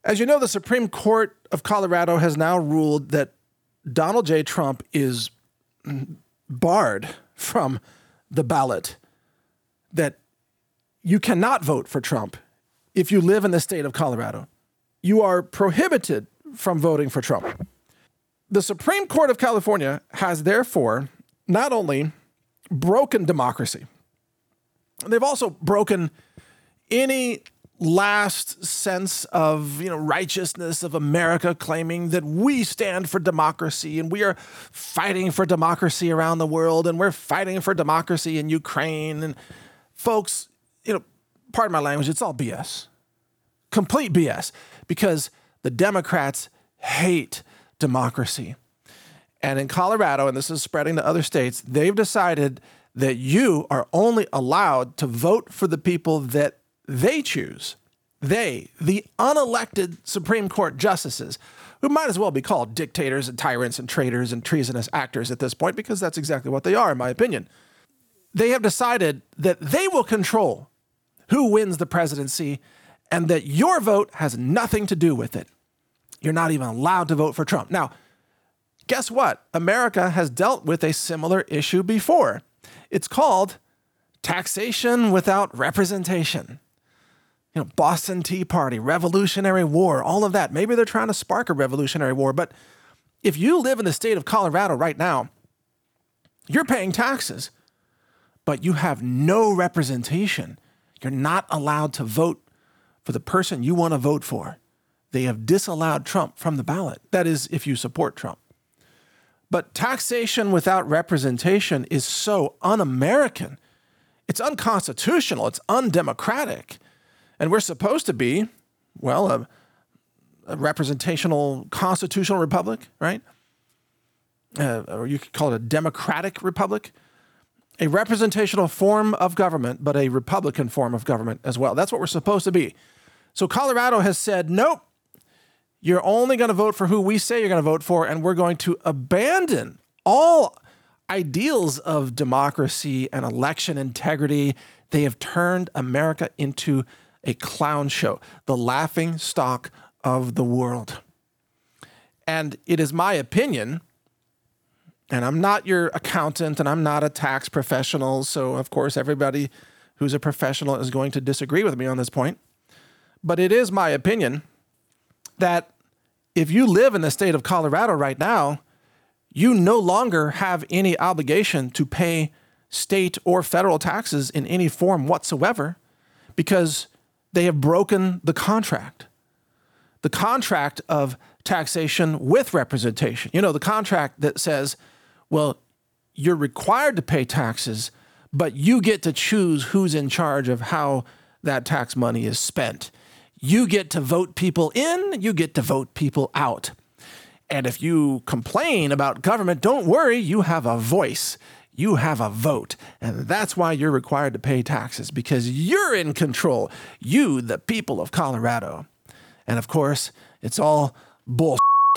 As you know, the Supreme Court of Colorado has now ruled that Donald J. Trump is barred from the ballot, that you cannot vote for Trump if you live in the state of Colorado. You are prohibited from voting for Trump. The Supreme Court of California has therefore not only broken democracy, they've also broken any last sense of righteousness of America, claiming that we stand for democracy and we are fighting for democracy around the world and we're fighting for democracy in Ukraine. And folks, pardon my language, it's all BS. Complete BS, because the Democrats hate democracy. And in Colorado, and this is spreading to other states, they've decided that you are only allowed to vote for the people that they choose. They, the unelected Supreme Court justices, who might as well be called dictators and tyrants and traitors and treasonous actors at this point, because that's exactly what they are, in my opinion. They have decided that they will control who wins the presidency and that your vote has nothing to do with it. You're not even allowed to vote for Trump. Now, guess what? America has dealt with a similar issue before. It's called taxation without representation. Boston Tea Party, Revolutionary War, all of that. Maybe they're trying to spark a Revolutionary War, but if you live in the state of Colorado right now, you're paying taxes, but you have no representation. You're not allowed to vote for the person you want to vote for. They have disallowed Trump from the ballot. That is, if you support Trump. But taxation without representation is so un-American. It's unconstitutional. It's undemocratic. And we're supposed to be, a representational constitutional republic, right? Or you could call it a democratic republic. A representational form of government, but a Republican form of government as well. That's what we're supposed to be. So Colorado has said, nope, you're only going to vote for who we say you're going to vote for, and we're going to abandon all ideals of democracy and election integrity. They have turned America into a clown show, the laughing stock of the world. And it is my opinion, and I'm not your accountant and I'm not a tax professional, so of course everybody who's a professional is going to disagree with me on this point. But it is my opinion that if you live in the state of Colorado right now, you no longer have any obligation to pay state or federal taxes in any form whatsoever, because they have broken the contract of taxation with representation. The contract that says, well, you're required to pay taxes, but you get to choose who's in charge of how that tax money is spent. You get to vote people in, you get to vote people out. And if you complain about government, don't worry, you have a voice. You have a vote. And that's why you're required to pay taxes, because you're in control. You, the people of Colorado. And of course, it's all bullshit.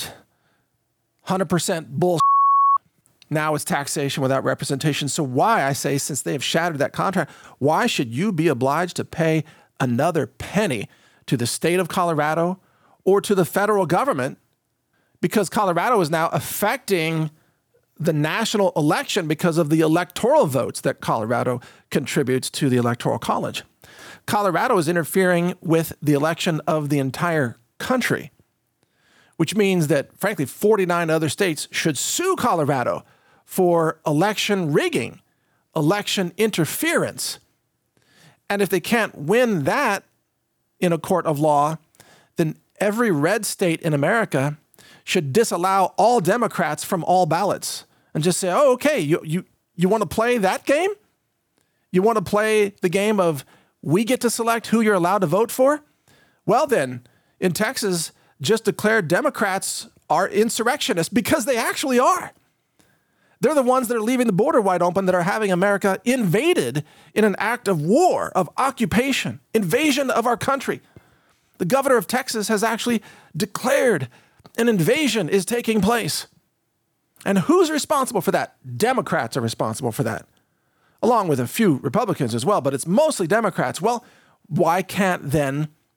100% bullshit. Now it's taxation without representation. So why, I say, since they have shattered that contract, why should you be obliged to pay another penny to the state of Colorado or to the federal government? Because Colorado is now affecting the national election because of the electoral votes that Colorado contributes to the Electoral College. Colorado is interfering with the election of the entire country, which means that, frankly, 49 other states should sue Colorado for election rigging, election interference. And if they can't win that in a court of law, then every red state in America should disallow all Democrats from all ballots and just say, oh, okay, you want to play that game? You want to play the game of we get to select who you're allowed to vote for? Well, then, in Texas, just declare Democrats are insurrectionists, because they actually are. They're the ones that are leaving the border wide open, that are having America invaded in an act of war, of occupation, invasion of our country. The governor of Texas has actually declared an invasion is taking place. And who's responsible for that? Democrats are responsible for that, along with a few Republicans as well, but it's mostly Democrats. Well, why can't then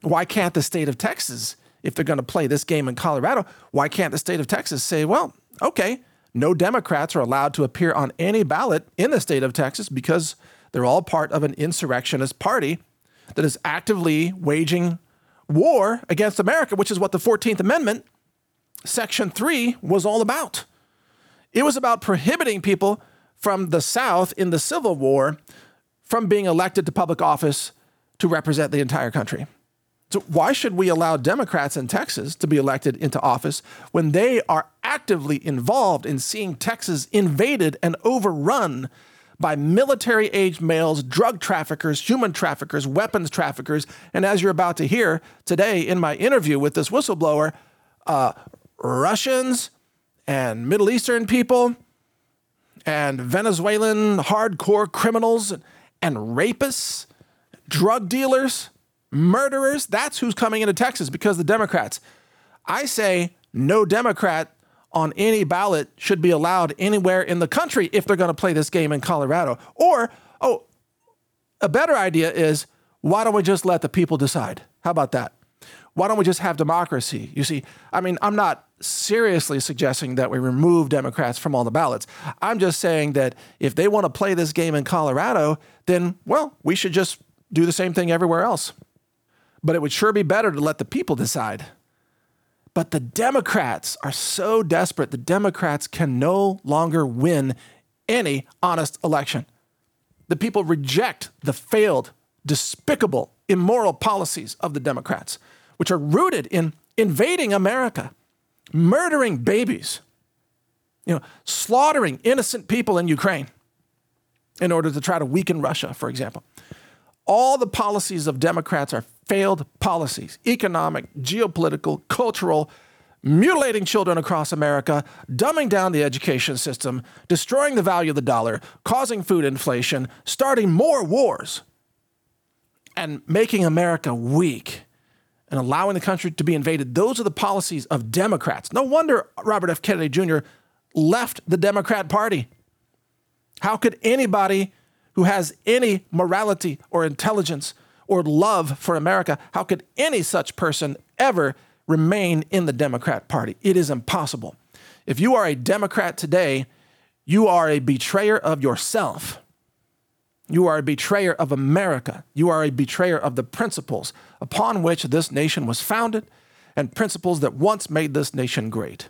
Why can't the state of Texas, if they're going to play this game in Colorado, why can't the state of Texas say, well, okay, no Democrats are allowed to appear on any ballot in the state of Texas because they're all part of an insurrectionist party that is actively waging war against America, which is what the 14th Amendment, Section 3, was all about. It was about prohibiting people from the South in the Civil War from being elected to public office to represent the entire country. So why should we allow Democrats in Texas to be elected into office when they are actively involved in seeing Texas invaded and overrun by military-aged males, drug traffickers, human traffickers, weapons traffickers, and as you're about to hear today in my interview with this whistleblower, Russians and Middle Eastern people and Venezuelan hardcore criminals and rapists, drug dealers, murderers. That's who's coming into Texas because the Democrats. I say no Democrat on any ballot should be allowed anywhere in the country if they're going to play this game in Colorado. Or, a better idea is, why don't we just let the people decide? How about that? Why don't we just have democracy? You see, I'm not seriously suggesting that we remove Democrats from all the ballots. I'm just saying that if they want to play this game in Colorado, then, well, we should just do the same thing everywhere else. But it would sure be better to let the people decide. But the Democrats are so desperate. The Democrats can no longer win any honest election. The people reject the failed, despicable, immoral policies of the Democrats, which are rooted in invading America, murdering babies, slaughtering innocent people in Ukraine in order to try to weaken Russia, for example. All the policies of Democrats are failed policies, economic, geopolitical, cultural, mutilating children across America, dumbing down the education system, destroying the value of the dollar, causing food inflation, starting more wars, and making America weak and allowing the country to be invaded. Those are the policies of Democrats. No wonder Robert F. Kennedy Jr. left the Democrat Party. How could anybody who has any morality or intelligence or love for America, how could any such person ever remain in the Democrat Party? It is impossible. If you are a Democrat today, you are a betrayer of yourself. You are a betrayer of America. You are a betrayer of the principles upon which this nation was founded and principles that once made this nation great.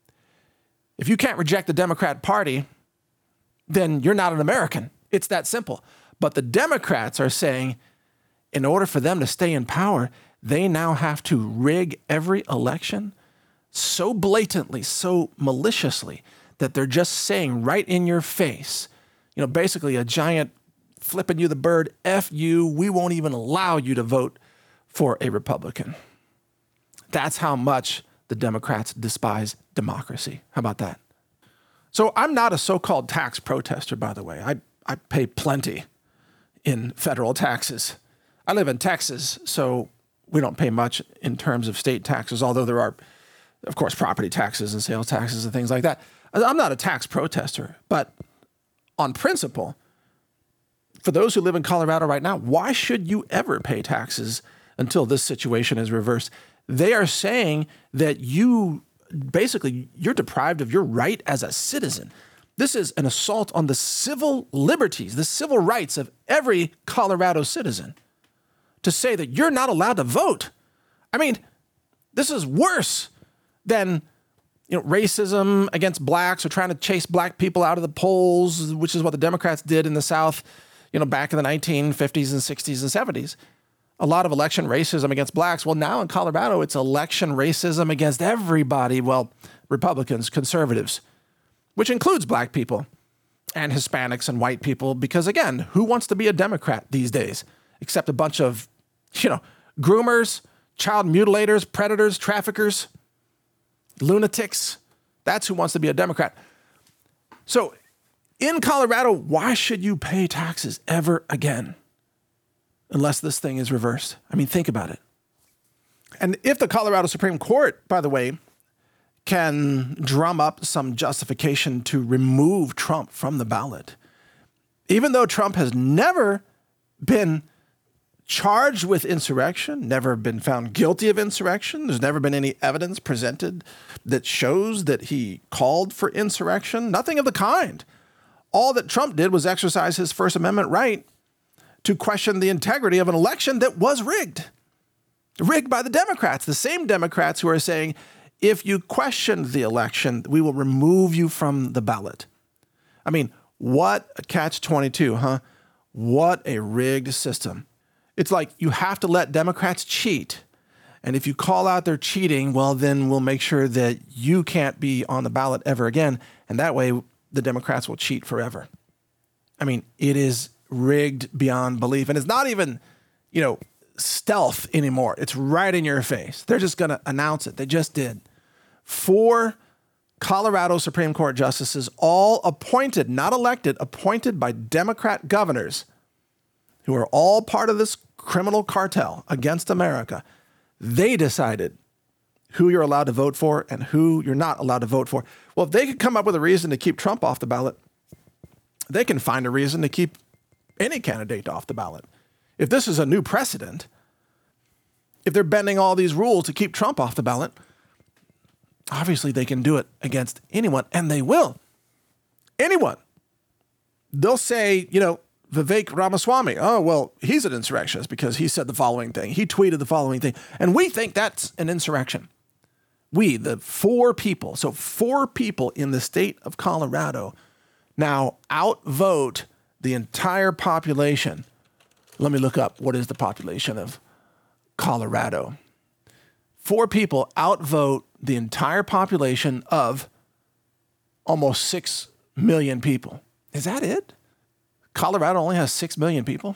If you can't reject the Democrat Party, then you're not an American. It's that simple. But the Democrats are saying, in order for them to stay in power, they now have to rig every election so blatantly, so maliciously, that they're just saying right in your face, basically a giant flipping you the bird, F you, we won't even allow you to vote for a Republican. That's how much the Democrats despise democracy. How about that? So I'm not a so-called tax protester, by the way. I pay plenty in federal taxes. I live in Texas, so we don't pay much in terms of state taxes, although there are, of course, property taxes and sales taxes and things like that. I'm not a tax protester, but on principle, for those who live in Colorado right now, why should you ever pay taxes until this situation is reversed? They are saying that you're deprived of your right as a citizen. This is an assault on the civil liberties, the civil rights of every Colorado citizen to say that you're not allowed to vote. I mean, this is worse than racism against blacks or trying to chase black people out of the polls, which is what the Democrats did in the South, back in the 1950s and 60s and 70s. A lot of election racism against blacks. Well, now in Colorado, it's election racism against everybody. Well, Republicans, conservatives, which includes black people and Hispanics and white people. Because again, who wants to be a Democrat these days except a bunch of, groomers, child mutilators, predators, traffickers, lunatics? That's who wants to be a Democrat. So in Colorado, why should you pay taxes ever again unless this thing is reversed? I mean, think about it. And if the Colorado Supreme Court, by the way, can drum up some justification to remove Trump from the ballot, even though Trump has never been charged with insurrection, never been found guilty of insurrection. There's never been any evidence presented that shows that he called for insurrection. Nothing of the kind. All that Trump did was exercise his First Amendment right to question the integrity of an election that was rigged. Rigged by the Democrats, the same Democrats who are saying, if you question the election, we will remove you from the ballot. I mean, what a catch-22, huh? What a rigged system. It's like you have to let Democrats cheat. And if you call out their cheating, well, then we'll make sure that you can't be on the ballot ever again. And that way, the Democrats will cheat forever. I mean, it is rigged beyond belief. And it's not even, stealth anymore. It's right in your face. They're just going to announce it. They just did. 4 Colorado Supreme Court justices, all appointed, not elected, appointed by Democrat governors who are all part of this criminal cartel against America. They decided who you're allowed to vote for and who you're not allowed to vote for. Well, if they could come up with a reason to keep Trump off the ballot, they can find a reason to keep any candidate off the ballot. If this is a new precedent, if they're bending all these rules to keep Trump off the ballot, obviously they can do it against anyone, and they will. Anyone. They'll say, Vivek Ramaswamy, oh, well, he's an insurrectionist because he said the following thing. He tweeted the following thing. And we think that's an insurrection. We, the 4 people, so 4 people in the state of Colorado now outvote the entire population. Let me look up what is the population of Colorado. 4 people outvote the entire population of almost 6 million people. Is that it? Colorado only has 6 million people.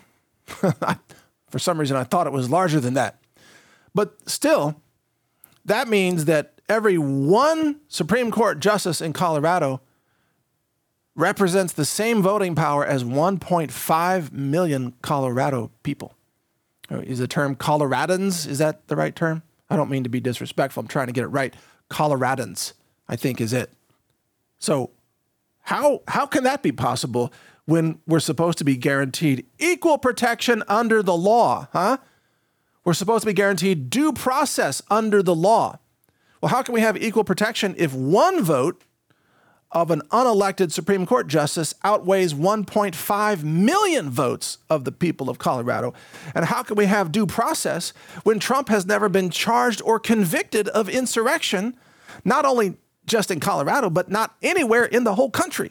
For some reason, I thought it was larger than that. But still, that means that every one Supreme Court justice in Colorado represents the same voting power as 1.5 million Colorado people. Is the term Coloradans, is that the right term? I don't mean to be disrespectful. I'm trying to get it right. Coloradans, I think, is it. So how can that be possible when we're supposed to be guaranteed equal protection under the law, huh? We're supposed to be guaranteed due process under the law. Well, how can we have equal protection if one vote of an unelected Supreme Court justice outweighs 1.5 million votes of the people of Colorado? And how can we have due process when Trump has never been charged or convicted of insurrection, not only just in Colorado, but not anywhere in the whole country?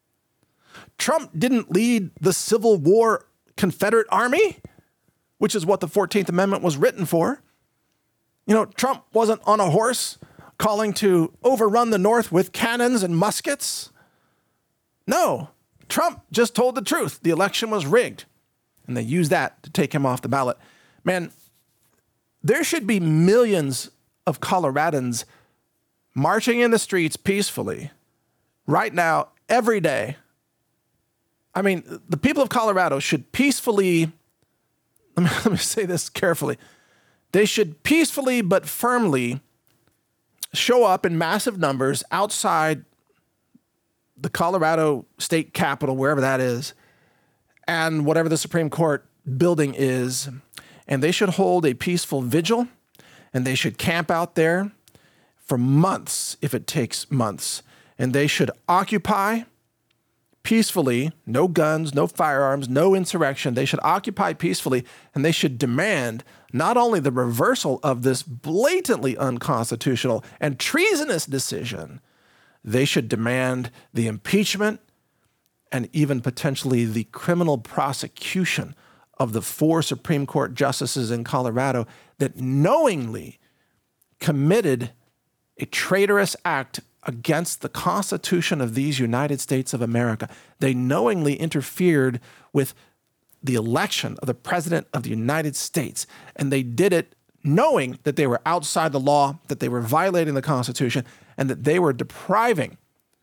Trump didn't lead the Civil War Confederate Army, which is what the 14th Amendment was written for. Trump wasn't on a horse calling to overrun the North with cannons and muskets. No, Trump just told the truth. The election was rigged, and they used that to take him off the ballot. Man, there should be millions of Coloradans marching in the streets peacefully right now, every day. I mean, the people of Colorado should peacefully, let me say this carefully, they should peacefully but firmly show up in massive numbers outside the Colorado state capitol, wherever that is, and whatever the Supreme Court building is, and they should hold a peaceful vigil, and they should camp out there for months, if it takes months, and they should occupy peacefully, no guns, no firearms, no insurrection. They should occupy peacefully, and they should demand not only the reversal of this blatantly unconstitutional and treasonous decision, they should demand the impeachment and even potentially the criminal prosecution of the 4 Supreme Court justices in Colorado that knowingly committed a traitorous act against the Constitution of these United States of America. They knowingly interfered with the election of the President of the United States, and they did it knowing that they were outside the law, that they were violating the Constitution, and that they were depriving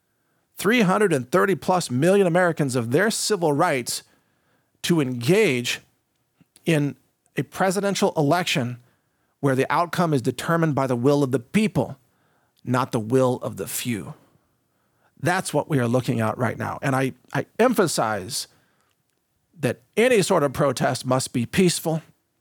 330 plus million Americans of their civil rights to engage in a presidential election where the outcome is determined by the will of the people, not the will of the few. That's what we are looking at right now. And I emphasize that any sort of protest must be peaceful.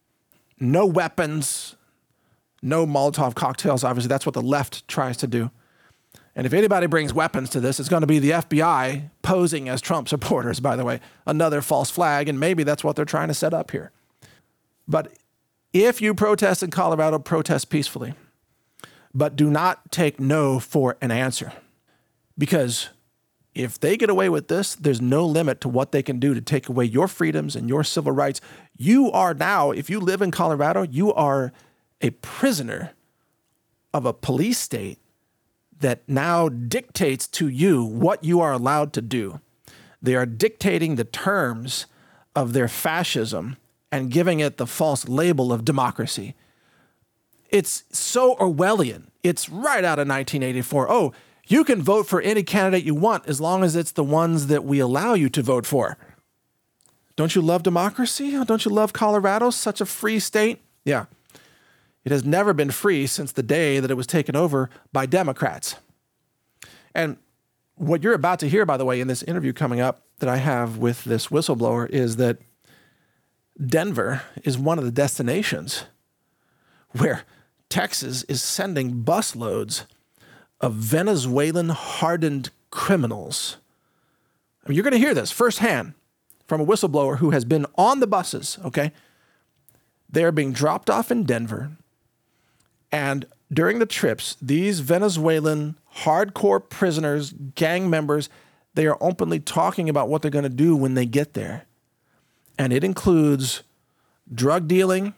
no weapons, no Molotov cocktails. Obviously, that's what the left tries to do. And if anybody brings weapons to this, it's going to be the FBI posing as Trump supporters, by the way. Another false flag, and maybe that's what they're trying to set up here. But if you protest in Colorado, protest peacefully. But do not take no for an answer. Because if they get away with this, there's no limit to what they can do to take away your freedoms and your civil rights. You are now, if you live in Colorado, you are a prisoner of a police state that now dictates to you what you are allowed to do. They are dictating the terms of their fascism and giving it the false label of democracy. It's so Orwellian. It's right out of 1984. Oh, you can vote for any candidate you want as long as it's the ones that we allow you to vote for. Don't you love democracy? Don't you love Colorado? Such a free state? Yeah. It has never been free since the day that it was taken over by Democrats. And what you're about to hear, by the way, in this interview coming up that I have with this whistleblower is that Denver is one of the destinations where Texas is sending busloads of Venezuelan hardened criminals. I mean, you're going to hear this firsthand from a whistleblower who has been on the buses, okay? They are being dropped off in Denver. And during the trips, these Venezuelan hardcore prisoners, gang members, they are openly talking about what they're going to do when they get there. And it includes drug dealing.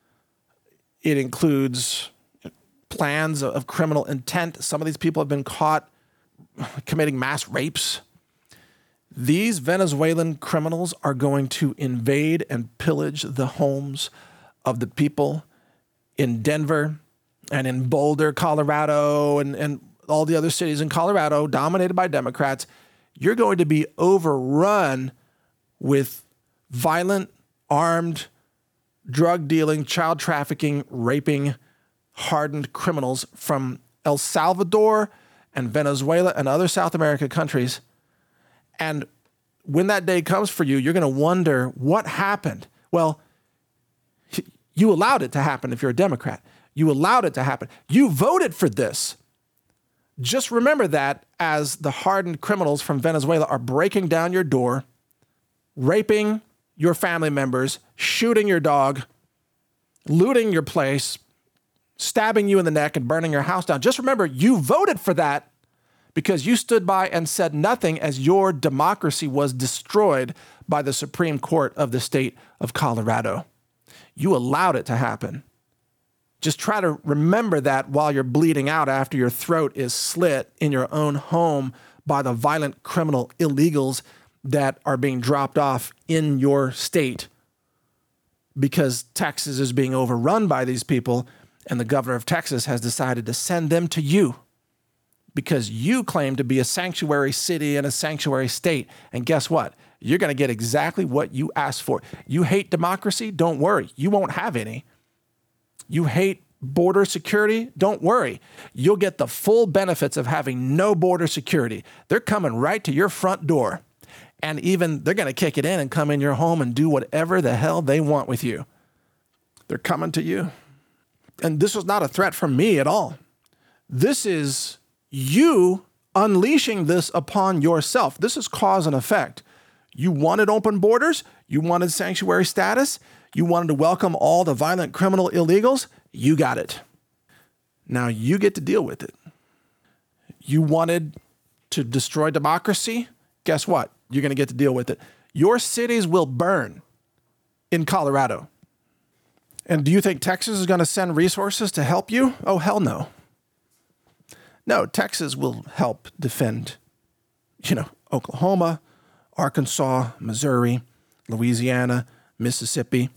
It includes plans of criminal intent. Some of these people have been caught committing mass rapes. These Venezuelan criminals are going to invade and pillage the homes of the people in Denver and in Boulder, Colorado, and all the other cities in Colorado dominated by Democrats. You're going to be overrun with violent, armed, drug dealing, child trafficking, raping, hardened criminals from El Salvador and Venezuela and other South American countries. And when that day comes for you, you're going to wonder what happened. Well, you allowed it to happen if you're a Democrat. You allowed it to happen. You voted for this. Just remember that as the hardened criminals from Venezuela are breaking down your door, raping your family members, shooting your dog, looting your place, stabbing you in the neck and burning your house down. Just remember, you voted for that because you stood by and said nothing as your democracy was destroyed by the Supreme Court of the state of Colorado. You allowed it to happen. Just try to remember that while you're bleeding out after your throat is slit in your own home by the violent criminal illegals that are being dropped off in your state because Texas is being overrun by these people and the governor of Texas has decided to send them to you because you claim to be a sanctuary city and a sanctuary state. And guess what? You're going to get exactly what you asked for. You hate democracy? Don't worry. You won't have any. You hate border security? Don't worry. You'll get the full benefits of having no border security. They're coming right to your front door. And even they're going to kick it in and come in your home and do whatever the hell they want with you. They're coming to you. And this was not a threat from me at all. This is you unleashing this upon yourself. This is cause and effect. You wanted open borders. You wanted sanctuary status. You wanted to welcome all the violent criminal illegals. You got it. Now you get to deal with it. You wanted to destroy democracy. Guess what? You're going to get to deal with it. Your cities will burn in Colorado. And do you think Texas is going to send resources to help you? Oh, hell no. No, Texas will help defend, Oklahoma, Arkansas, Missouri, Louisiana, Mississippi,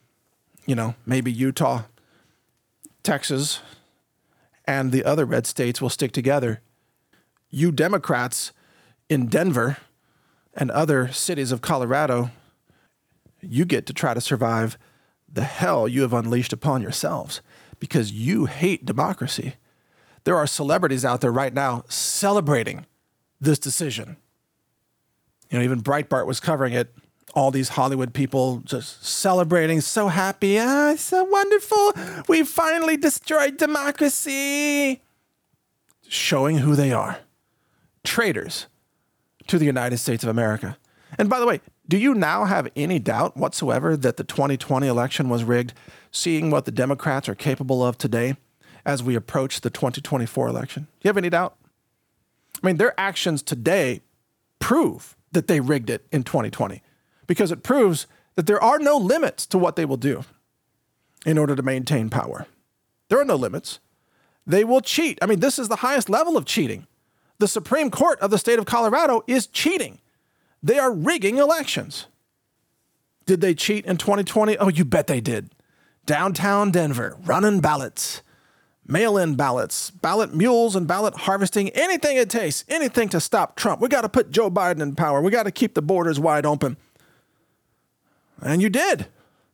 maybe Utah, Texas, and the other red states will stick together. You Democrats in Denver and other cities of Colorado, you get to try to survive the hell you have unleashed upon yourselves because you hate democracy. There are celebrities out there right now celebrating this decision. Even Breitbart was covering it all these Hollywood people just celebrating, so happy. Ah, it's so wonderful. We finally destroyed democracy. Showing who they are. Traitors to the United States of America. And by the way, do you now have any doubt whatsoever that the 2020 election was rigged, seeing what the Democrats are capable of today as we approach the 2024 election? Do you have any doubt? I mean, their actions today prove that they rigged it in 2020 because it proves that there are no limits to what they will do in order to maintain power. There are no limits. They will cheat. I mean, this is the highest level of cheating. The Supreme Court of the state of Colorado is cheating. They are rigging elections. Did they cheat in 2020? Oh, you bet they did. Downtown Denver, running ballots, mail-in ballots, ballot mules and ballot harvesting, anything it takes, anything to stop Trump. We got to put Joe Biden in power. We got to keep the borders wide open. And you did.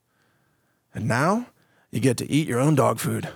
And now you get to eat your own dog food.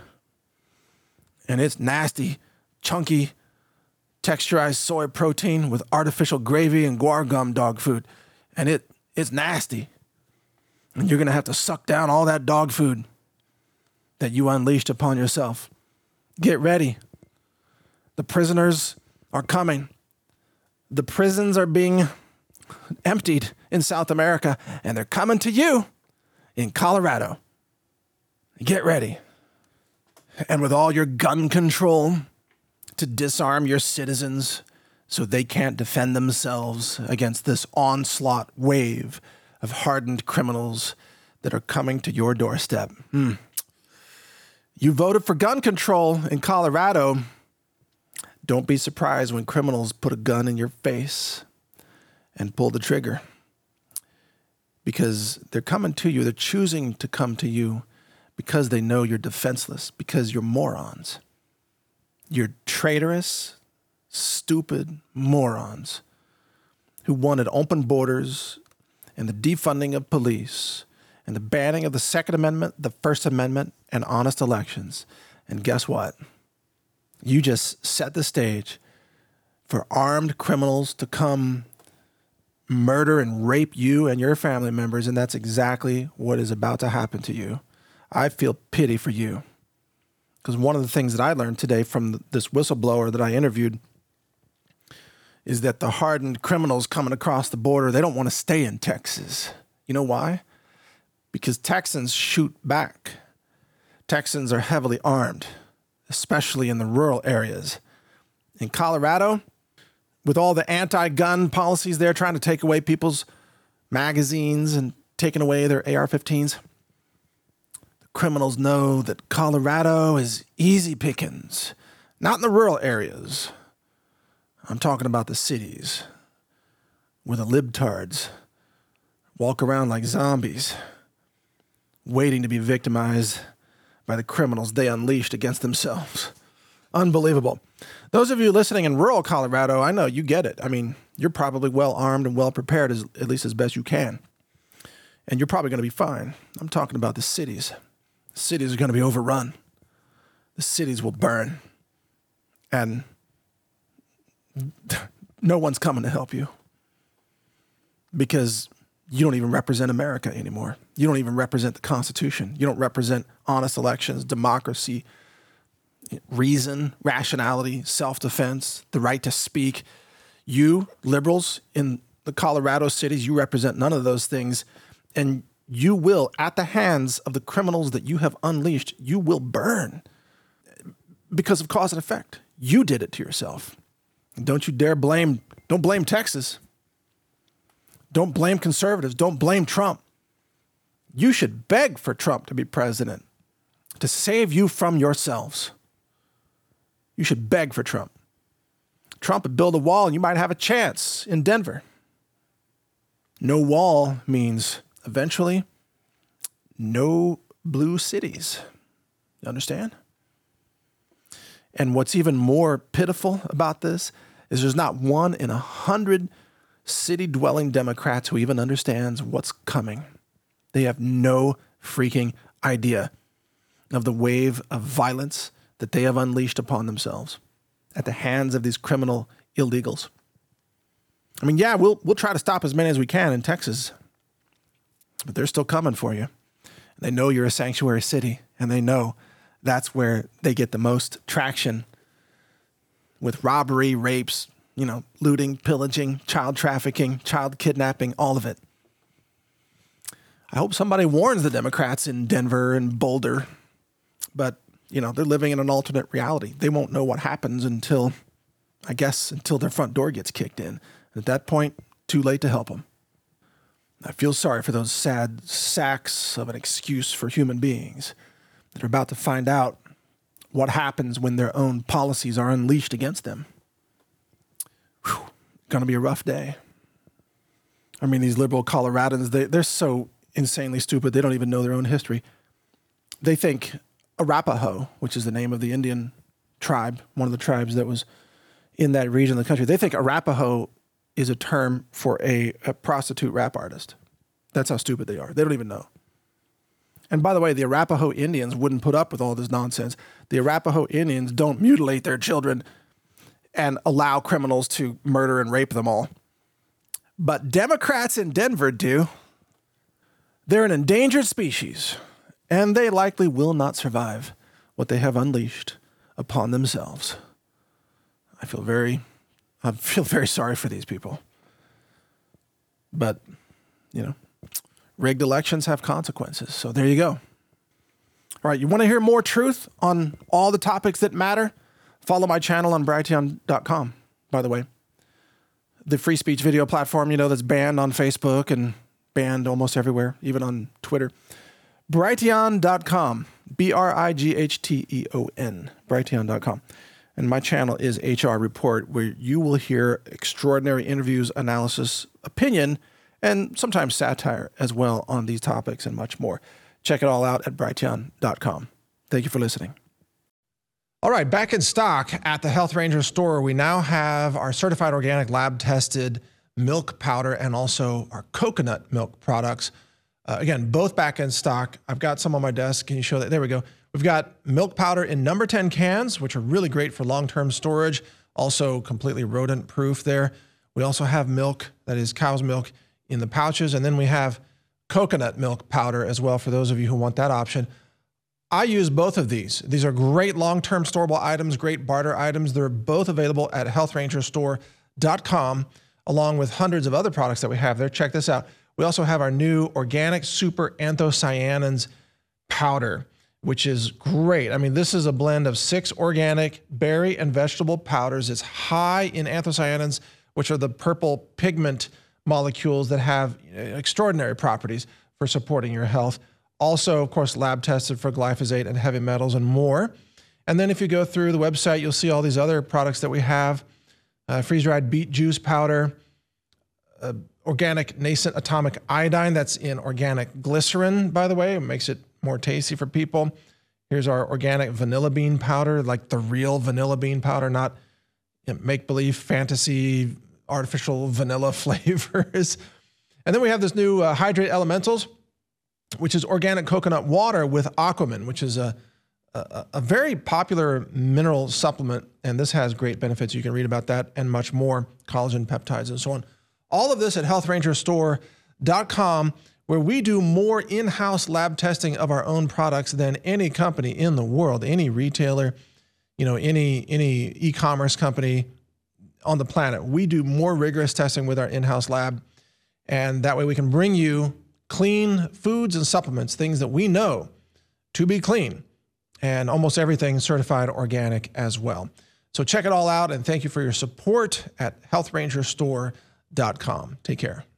And it's nasty, chunky, texturized soy protein with artificial gravy and guar gum dog food. And it's nasty. And you're going to have to suck down all that dog food that you unleashed upon yourself. Get ready. The prisoners are coming. The prisons are being emptied in South America, and they're coming to you in Colorado. Get ready. And with all your gun control to disarm your citizens so they can't defend themselves against this onslaught wave of hardened criminals that are coming to your doorstep. You voted for gun control in Colorado. Don't be surprised when criminals put a gun in your face and pull the trigger, because they're coming to you. They're choosing to come to you because they know you're defenseless, because you're morons. You're traitorous, stupid morons who wanted open borders and the defunding of police and the banning of the Second Amendment, the First Amendment, and honest elections. And guess what? You just set the stage for armed criminals to come murder and rape you and your family members, and that's exactly what is about to happen to you. I feel pity for you, because one of the things that I learned today from this whistleblower that I interviewed is that the hardened criminals coming across the border, they don't want to stay in Texas. You know why? Because Texans shoot back. Texans are heavily armed, especially in the rural areas. In Colorado, with all the anti-gun policies there, trying to take away people's magazines and taking away their AR-15s, the criminals know that Colorado is easy pickings, not in the rural areas. I'm talking about the cities where the libtards walk around like zombies, waiting to be victimized by the criminals they unleashed against themselves. Unbelievable. Those of you listening in rural Colorado, I know you get it. I mean, you're probably well armed and well prepared, at least as best you can. And you're probably going to be fine. I'm talking about the cities. The cities are going to be overrun. The cities will burn. And no one's coming to help you, because you don't even represent America anymore. You don't even represent the Constitution. You don't represent honest elections, democracy, reason, rationality, self-defense, the right to speak. You, liberals in the Colorado cities, you represent none of those things. And you will, at the hands of the criminals that you have unleashed, you will burn because of cause and effect. You did it to yourself. And don't you dare don't blame Texas. Don't blame conservatives. Don't blame Trump. You should beg for Trump to be president, to save you from yourselves. You should beg for Trump. Trump would build a wall and you might have a chance in Denver. No wall means eventually no blue cities. You understand? And what's even more pitiful about this is there's not 1 in 100 city-dwelling Democrats who even understands what's coming. They have no freaking idea of the wave of violence that they have unleashed upon themselves at the hands of these criminal illegals. I mean, yeah, we'll try to stop as many as we can in Texas. But they're still coming for you. They know you're a sanctuary city, and they know that's where they get the most traction with robbery, rapes, looting, pillaging, child trafficking, child kidnapping, all of it. I hope somebody warns the Democrats in Denver and Boulder, but, they're living in an alternate reality. They won't know what happens until their front door gets kicked in. At that point, too late to help them. I feel sorry for those sad sacks of an excuse for human beings that are about to find out what happens when their own policies are unleashed against them. Whew, gonna be a rough day. I mean, these liberal Coloradans, they're so insanely stupid, they don't even know their own history. They think Arapaho, which is the name of the Indian tribe, one of the tribes that was in that region of the country, they think Arapaho is a term for a prostitute rap artist. That's how stupid they are. They don't even know. And by the way, the Arapaho Indians wouldn't put up with all this nonsense. The Arapaho Indians don't mutilate their children and allow criminals to murder and rape them all. But Democrats in Denver do. They're an endangered species, and they likely will not survive what they have unleashed upon themselves. I feel very sorry for these people. But, rigged elections have consequences. So there you go. All right, you want to hear more truth on all the topics that matter? Follow my channel on Brighteon.com, by the way. The free speech video platform, that's banned on Facebook and banned almost everywhere, even on Twitter. Brighteon.com, Brighteon, Brighteon.com. And my channel is HR Report, where you will hear extraordinary interviews, analysis, opinion, and sometimes satire as well on these topics and much more. Check it all out at Brighteon.com. Thank you for listening. All right, back in stock at the Health Ranger store, we now have our certified organic lab-tested milk powder and also our coconut milk products. Again, both back in stock. I've got some on my desk. Can you show that? There we go. We've got milk powder in number 10 cans, which are really great for long-term storage, also completely rodent-proof there. We also have milk, that is cow's milk, in the pouches, and then we have coconut milk powder as well for those of you who want that option. I use both of these. These are great long-term storable items, great barter items. They're both available at healthrangerstore.com, along with hundreds of other products that we have there. Check this out. We also have our new organic super anthocyanins powder, which is great. I mean, this is a blend of 6 organic berry and vegetable powders. It's high in anthocyanins, which are the purple pigment molecules that have extraordinary properties for supporting your health. Also, of course, lab tested for glyphosate and heavy metals and more. And then if you go through the website, you'll see all these other products that we have. Freeze-dried beet juice powder, organic nascent atomic iodine that's in organic glycerin, by the way. It makes it more tasty for people. Here's our organic vanilla bean powder, like the real vanilla bean powder, not make-believe fantasy artificial vanilla flavors. And then we have this new Hydrate Elementals, which is organic coconut water with Aquaman, which is a very popular mineral supplement. And this has great benefits. You can read about that and much more, collagen, peptides, and so on. All of this at healthrangerstore.com, where we do more in-house lab testing of our own products than any company in the world, any retailer, any e-commerce company on the planet. We do more rigorous testing with our in-house lab, and that way we can bring you clean foods and supplements, things that we know to be clean, and almost everything certified organic as well. So check it all out, and thank you for your support at healthrangerstore.com. Take care.